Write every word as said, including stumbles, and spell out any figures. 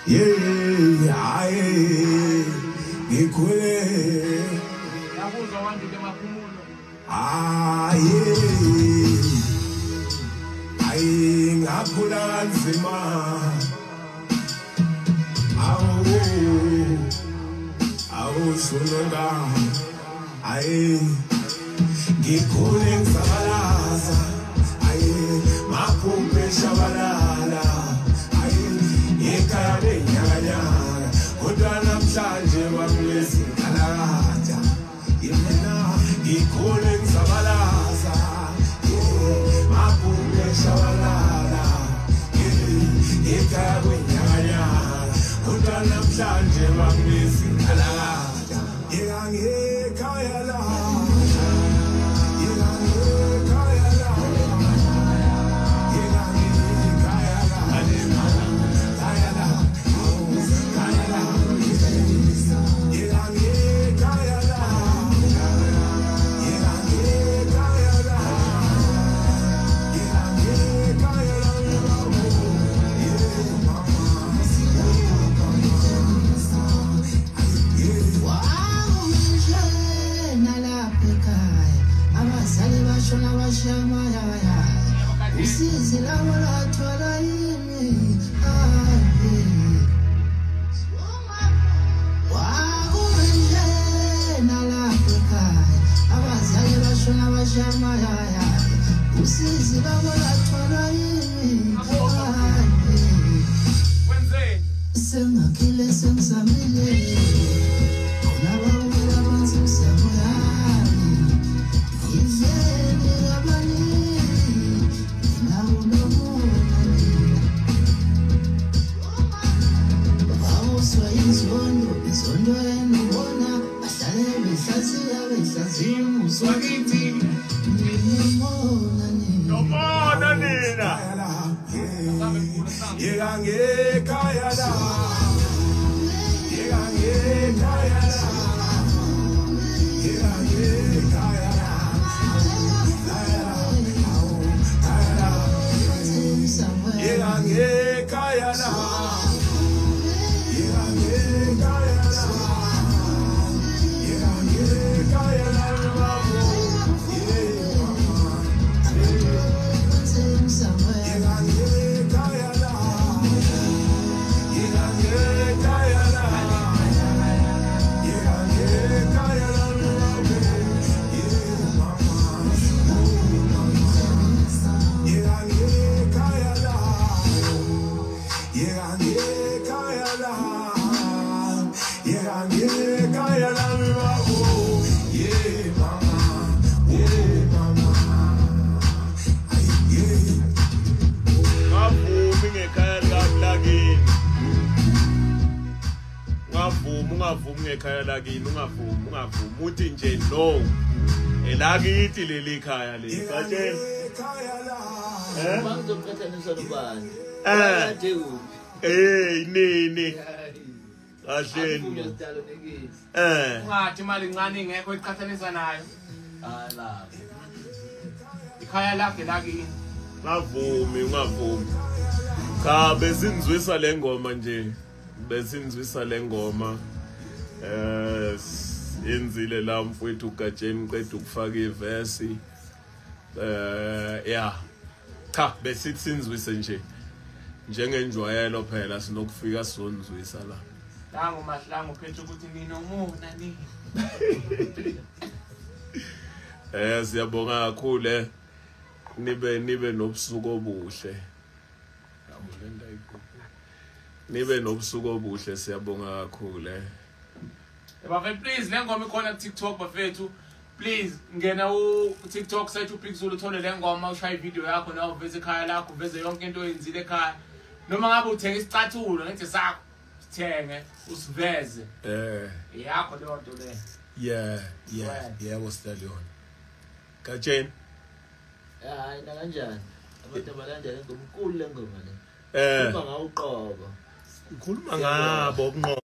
Yeah, aye, ngikhule. Yabuzwa abantu bemaphumulo. Ah, yeah. Aye, ngakhula kanzima. Awu, awu sunonga. Aye, ngikhule ngisabalaza. Aye, maphumbe shabalala. Ekhaya benyakanyaka kodwa namhlanje bamlezi ngalakatha yena ngikhule ngisabalaza maphumbe shabalala ekhaya benyakanyaka kodwa namhlanje bamlezi ngalakatha yena ngekhaya la Usizi labo lathola yini wakunjena lapho ekhaya abazali bashona bashama yaya usizi labo lathola yini Wenzeni sengakhile sengisamile khona bawela banzi usamoyami izeni abani Izondo, izondo enobona bahlale behlaziya behlaziya uswakithi nimona nina nomona nina yeka ngekhaya la yeka ngekhaya la yeka ngekhaya la yeka ngekhaya la ungavumi ngekhaya lakini ungavumi ungavumi uthi nje no elakithi leli khaya leli batshela eh bangizoqhathanisa nobani eh ade kuphi eh nini kahleni eh ungathi imali incane ingekho iqhathanisa nayo ala ikhaya lakhe lakini ngavumi ungavumi cha besinzwisa lengoma nje besinzwisa lengoma eh yenzile la mfowethu uGajeni qeda ukufaka iverse eh yeah cha besithi sinzwise nje njengenjwayelo phela sinokufika sonzwisa la la ngomahlangu phethe ukuthi mina umona ni eh siyabonga kakhulu eh nibe nibe nobusuku obuhle yabulenda ikhophi nibe nobusuku obuhle siyabonga kakhulu eh bafethu please le ngoma ikhona ku TikTok bafethu please ngena u TikTok search uBig Zulu uthole le ngoma ushaya video yakho na uveze ekhaya lakho uveze yonke into oyenzile ekhaya noma ngabe uthenga isicathulo ngithi sakho sithenge usiveze eh yakho leyo nto le yeah yeah yeah wasitaliona Gajeni hayi na kanjani abantu abalandela ngomkhulu lengoma le eh uma ngawuqobo ukhuluma ngabo obunqo